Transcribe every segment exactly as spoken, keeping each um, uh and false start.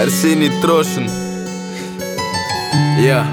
Арсений Трошин. Я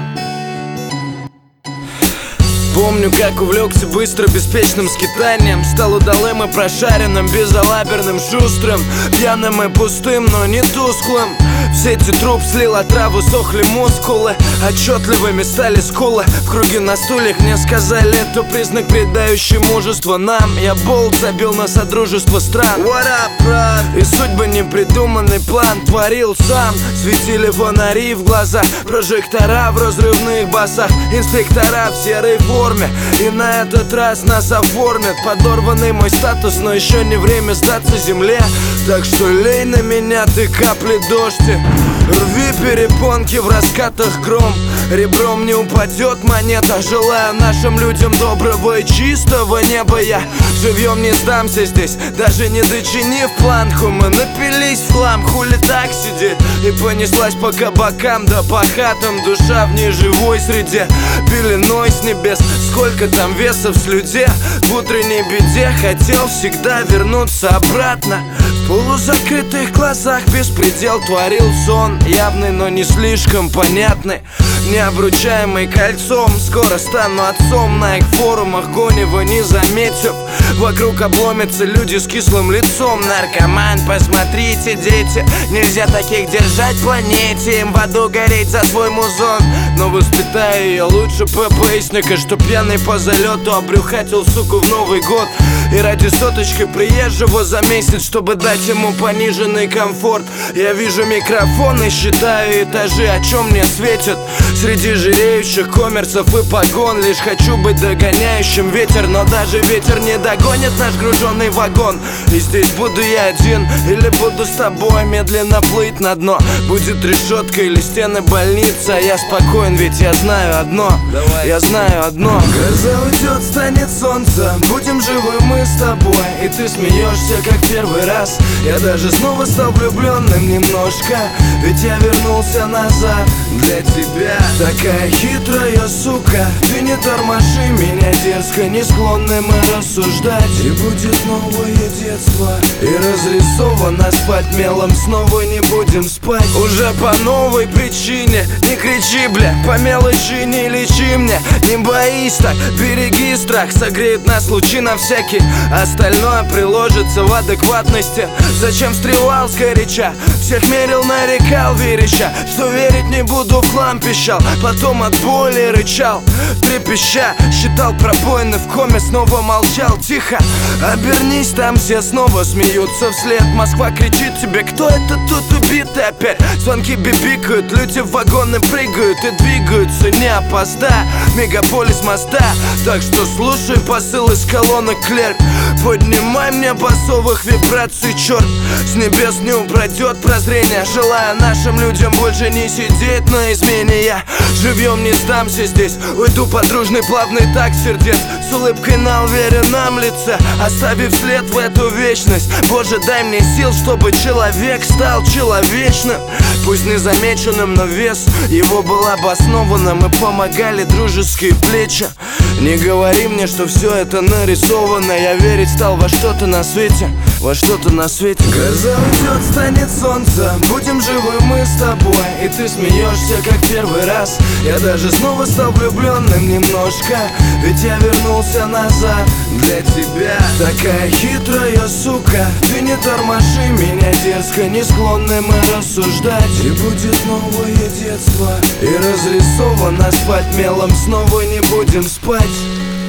помню, как увлекся быстро беспечным скитанием. Стал удалым и прошаренным, безалаберным, шустрым, пьяным и пустым, но не тусклым. В сети труп слил отраву, сохли мускулы, отчетливыми стали скулы. В круге на стульях мне сказали, это признак, придающий мужество нам. Я болт забил на содружество стран. What up, брат? И судьбы непридуманный план творил сам. Светили фонари в глаза, прожектора в разрывных басах, инспектора в серой форме. И на этот раз нас оформят. Подорванный мой статус, но еще не время сдаться земле. Так что лей на меня ты капли дождя. Рви перепонки в раскатах гром. Ребром не упадет монета. Желаю нашим людям доброго и чистого неба. Я живьем не сдамся здесь, даже не дочинив планку. Мы напились в хлам, хули так сидеть. И понеслась по кабакам да по хатам. Душа в ней живой среде, пеленой с небес. Сколько там веса в слюде. В утренней беде хотел всегда вернуться обратно. В полузакрытых глазах беспредел творил сон. Явный, но не слишком понятный, необручаемый кольцом. Скоро стану отцом. На их форумах гонево не заметив. Вокруг обломятся люди с кислым лицом. Наркоман, посмотрите, дети, нельзя таких держать в планете. Им в аду гореть за свой музон. Но воспитаю ее лучше ППСника, что пьяный по залету обрюхатил суку в Новый год. И ради соточки приезжего за месяц, чтобы дать ему пониженный комфорт. Я вижу микрофон и считаю этажи, о чем мне светит. Среди жиреющих коммерсов и погон. Лишь хочу быть догоняющим ветер, но даже ветер не догонит наш груженный вагон. И здесь буду я один, или буду с тобой медленно плыть на дно. Будет решетка или стены больницы, а я спокоен, ведь я знаю одно. Давай. Я знаю одно. Гроза уйдет, станет солнце, будем живы мы с тобой. И ты смеешься, как первый раз. Я даже снова стал влюбленным немножко, ведь я вернулся назад для тебя. Такая хитрая сука, ты не тормоши меня дерзко, не склонны мы рассуждать. И будет новое детство, и разрисовано спать мелом. Снова не будем спать, уже по новой причине. Не кричи, бля, по мелочи не лечи мне. Не боись так, береги страх. Согреет нас лучи на всякий, остальное приложится в адекватности. Зачем встревал сгоряча, всех мерил, нарекал вереща, что верить не буду, в хлам пищал. Потом от боли рычал, трепеща, считал пробоины в коме, снова молчал. Тихо, обернись, там все снова смеются вслед. Москва кричит тебе, кто это тут убитый опять. Звонки бибикают, люди в вагоны прыгают и двигаются, не опозда. Мегаполис моста, так что слушай посыл из колонок, клерк. Поднимай мне басовых вибраций, черт. С небес не упадет прозрение. Желаю нашим людям больше не сидеть на измене. Я живьем не сдамся здесь, уйду под дружный плавный так сердец. С улыбкой на уверенном лице, оставив след в эту вечность. Боже, дай мне сил, чтобы человек стал человечным. Пусть незамеченным, но вес его был обоснованным. И помогали дружеские плечи. Не говори мне, что все это нарисовано. Я верить стал во что-то на свете, во что-то на свете. Гроза уйдет, станет солнце, будем живы мы с тобой. И ты смеешься, как первый раз. Я даже снова стал влюбленным немножко, ведь я вернулся назад для тебя. Такая хитрая сука, ты не тормоши меня дерзко, не склонны мы рассуждать. И будет новое детство, и разрисовано спать мелом. Снова не будем спать.